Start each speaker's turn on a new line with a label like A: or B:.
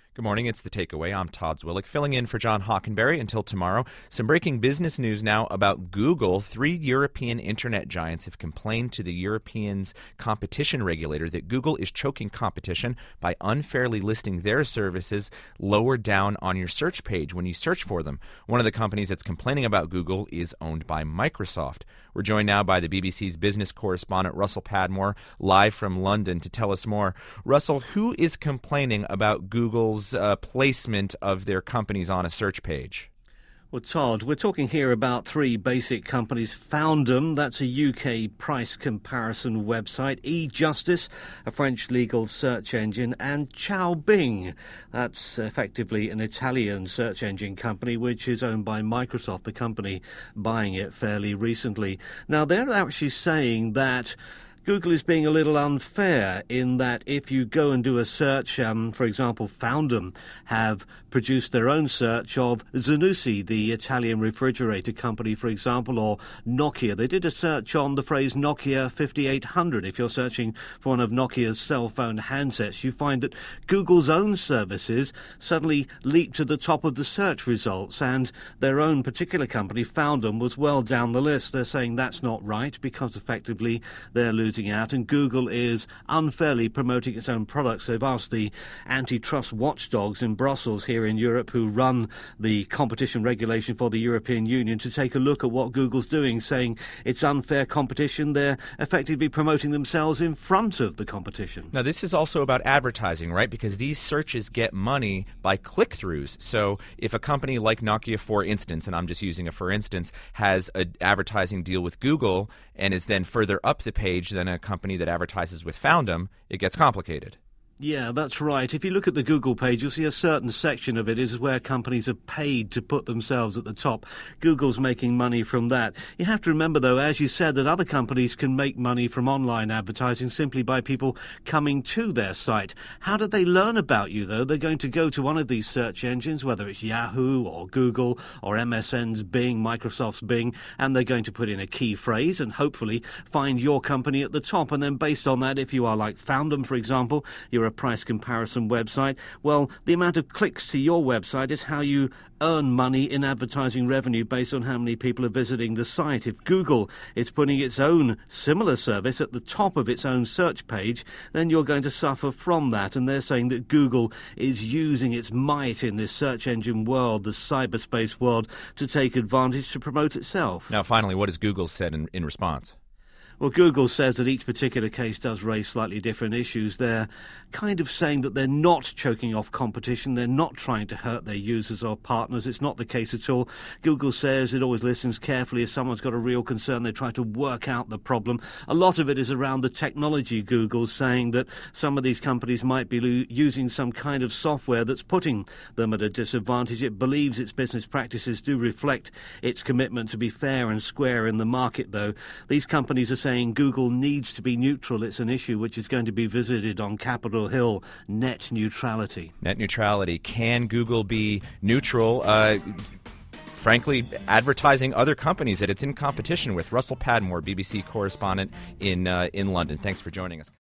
A: Good morning. It's The Takeaway. I'm Todd Zwillich, filling in for John Hockenberry until tomorrow. Some breaking business news now about Google. 3 European internet giants have complained to the Europeans' competition regulator that Google is choking competition by unfairly listing their services lower down on your search page when you search for them. One of the companies that's complaining about Google is owned by Microsoft. We're joined now by the BBC's business correspondent, Russell Padmore, live from London to tell us more. Russell, who is complaining about Google's placement of their companies on a search page?
B: Well, Todd, we're talking here about three basic companies. Foundum, that's a UK price comparison website. eJustice, a French legal search engine. And Xiaobing, that's effectively an Italian search engine company which is owned by Microsoft, the company buying it fairly recently. Now, they're actually saying that Google is being a little unfair in that if you go and do a search, for example, Foundum have produced their own search of Zanussi, the Italian refrigerator company, for example, or Nokia. They did a search on the phrase Nokia 5800. If you're searching for one of Nokia's cell phone handsets, you find that Google's own services suddenly leap to the top of the search results, and their own particular company, Foundum, was well down the list. They're saying that's not right because effectively they're losing out, and Google is unfairly promoting its own products. They've asked the antitrust watchdogs in Brussels here in Europe, who run the competition regulation for the European Union, to take a look at what Google's doing, saying it's unfair competition. They're effectively promoting themselves in front of the competition.
A: Now, this is also about advertising, right? Because these searches get money by click-throughs. So if a company like Nokia, for instance, and I'm just using a for instance, has an advertising deal with Google and is then further up the page than a company that advertises with Foundum, it gets complicated.
B: Yeah, that's right. If you look at the Google page, you'll see a certain section of it is where companies are paid to put themselves at the top. Google's making money from that. You have to remember, though, as you said, that other companies can make money from online advertising simply by people coming to their site. How do they learn about you, though? They're going to go to one of these search engines, whether it's Yahoo or Google or MSN's Bing, Microsoft's Bing, and they're going to put in a key phrase and hopefully find your company at the top. And then based on that, if you are like Foundum, for example, you're a price comparison website, well, the amount of clicks to your website is how you earn money in advertising revenue based on how many people are visiting the site. If Google is putting its own similar service at the top of its own search page, then you're going to suffer from that. And they're saying that Google is using its might in this search engine world, the cyberspace world, to take advantage to promote itself.
A: Now, finally, what has Google said in response?
B: Well, Google says that each particular case does raise slightly different issues. They're kind of saying that they're not choking off competition. They're not trying to hurt their users or partners. It's not the case at all. Google says it always listens carefully. If someone's got a real concern, they try to work out the problem. A lot of it is around the technology. Google's saying that some of these companies might be using some kind of software that's putting them at a disadvantage. It believes its business practices do reflect its commitment to be fair and square in the market, though. These companies are saying Google needs to be neutral. It's an issue which is going to be visited on Capitol Hill. Net neutrality. Net
A: neutrality. Can Google be neutral? Frankly, advertising other companies that it's in competition with. Russell Padmore, BBC correspondent in London. Thanks for joining us.